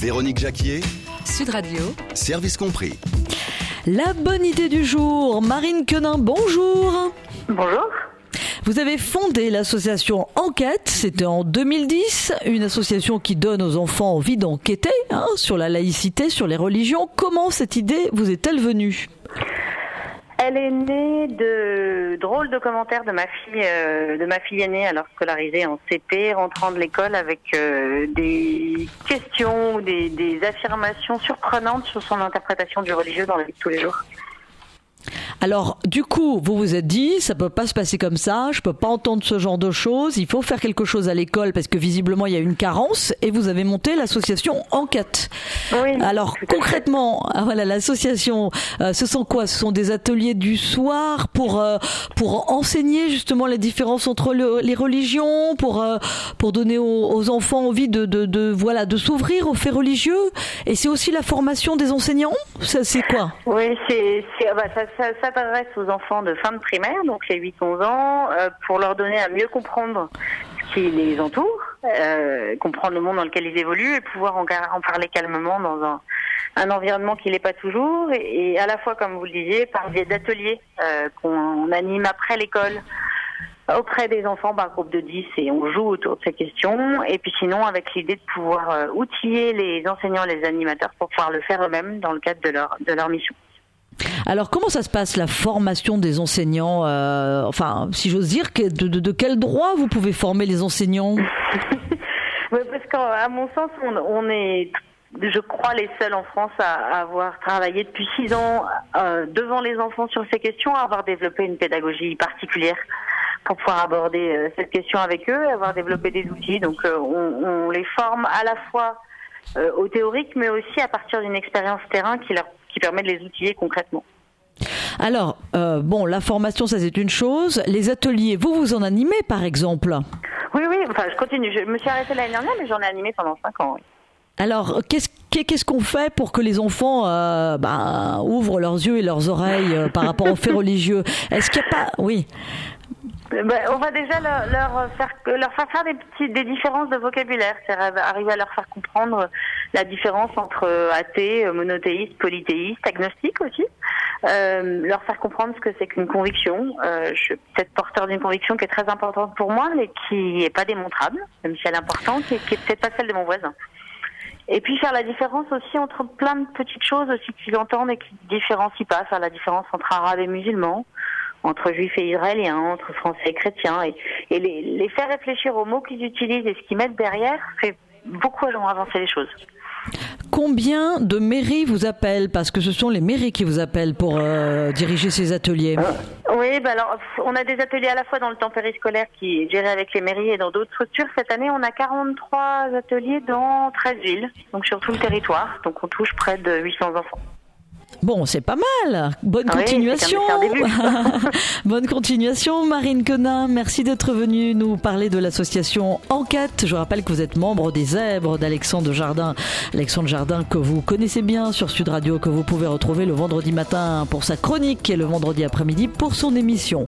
Véronique Jacquier, Sud Radio, service compris. La bonne idée du jour, Marine Quenin, bonjour. Bonjour. Vous avez fondé l'association Enquête, c'était en 2010, une association qui donne aux enfants envie d'enquêter sur la laïcité, sur les religions. Comment cette idée vous est-elle venue ? Elle est née de drôles de commentaires de ma fille aînée, alors scolarisée en CP, rentrant de l'école avec des questions ou des affirmations surprenantes sur son interprétation du religieux dans la vie de tous les jours. Alors, du coup, vous vous êtes dit, ça peut pas se passer comme ça, je peux pas entendre ce genre de choses, il faut faire quelque chose à l'école parce que visiblement il y a une carence et vous avez monté l'association Enquête. Oui. Alors, concrètement, voilà, l'association, ce sont quoi ? Ce sont des ateliers du soir pour enseigner justement la différence entre les religions, pour donner aux enfants envie de s'ouvrir aux faits religieux. Et c'est aussi la formation des enseignants. Ça, c'est quoi ? Oui, ça s'adresse aux enfants de fin de primaire, donc les 8-11 ans, pour leur donner à mieux comprendre ce qui les entoure, comprendre le monde dans lequel ils évoluent et pouvoir en parler calmement dans un environnement qui l'est pas toujours, et à la fois, comme vous le disiez, par biais d'ateliers qu'on anime après l'école auprès des enfants par groupe de 10 et on joue autour de ces questions, et puis sinon avec l'idée de pouvoir outiller les enseignants et les animateurs pour pouvoir le faire eux-mêmes dans le cadre de leur mission. Alors, comment ça se passe, la formation des enseignants enfin, si j'ose dire, de quel droit vous pouvez former les enseignants ? Parce qu'à mon sens, on est, je crois, les seuls en France à avoir travaillé depuis 6 ans devant les enfants sur ces questions, à avoir développé une pédagogie particulière pour pouvoir aborder cette question avec eux, et avoir développé des outils. Donc, on les forme à la fois au théorique, mais aussi à partir d'une expérience terrain qui permet de les outiller concrètement. Alors, la formation, ça c'est une chose. Les ateliers, vous en animez par exemple ? Oui, enfin je continue. Je me suis arrêtée l'année dernière, mais j'en ai animé pendant 5 ans, oui. Alors, qu'est-ce qu'on fait pour que les enfants ouvrent leurs yeux et leurs oreilles par rapport aux faits religieux ? Est-ce qu'il n'y a pas... Oui. On va déjà leur faire des différences de vocabulaire, c'est-à-dire arriver à leur faire comprendre la différence entre athée, monothéiste, polythéiste, agnostique aussi. Leur faire comprendre ce que c'est qu'une conviction. Je suis peut-être porteur d'une conviction qui est très importante pour moi, mais qui n'est pas démontrable, même si elle est importante, et qui est peut-être pas celle de mon voisin. Et puis faire la différence aussi entre plein de petites choses aussi qu'ils entendent et qui ne différencient pas, faire la différence entre arabes et musulmans, entre juifs et israéliens, entre français et chrétiens, et les faire réfléchir aux mots qu'ils utilisent et ce qu'ils mettent derrière fait beaucoup avancer les choses. Combien de mairies vous appellent ? Parce que ce sont les mairies qui vous appellent pour diriger ces ateliers. Oui, alors on a des ateliers à la fois dans le temps périscolaire qui est géré avec les mairies et dans d'autres structures. Cette année, on a 43 ateliers dans 13 villes, donc sur tout le territoire. Donc on touche près de 800 enfants. Bon, c'est pas mal. Bonne continuation. Bonne continuation, Marine Quenin. Merci d'être venue nous parler de l'association Enquête. Je rappelle que vous êtes membre des Zèbres d'Alexandre Jardin. Alexandre Jardin que vous connaissez bien sur Sud Radio, que vous pouvez retrouver le vendredi matin pour sa chronique et le vendredi après-midi pour son émission.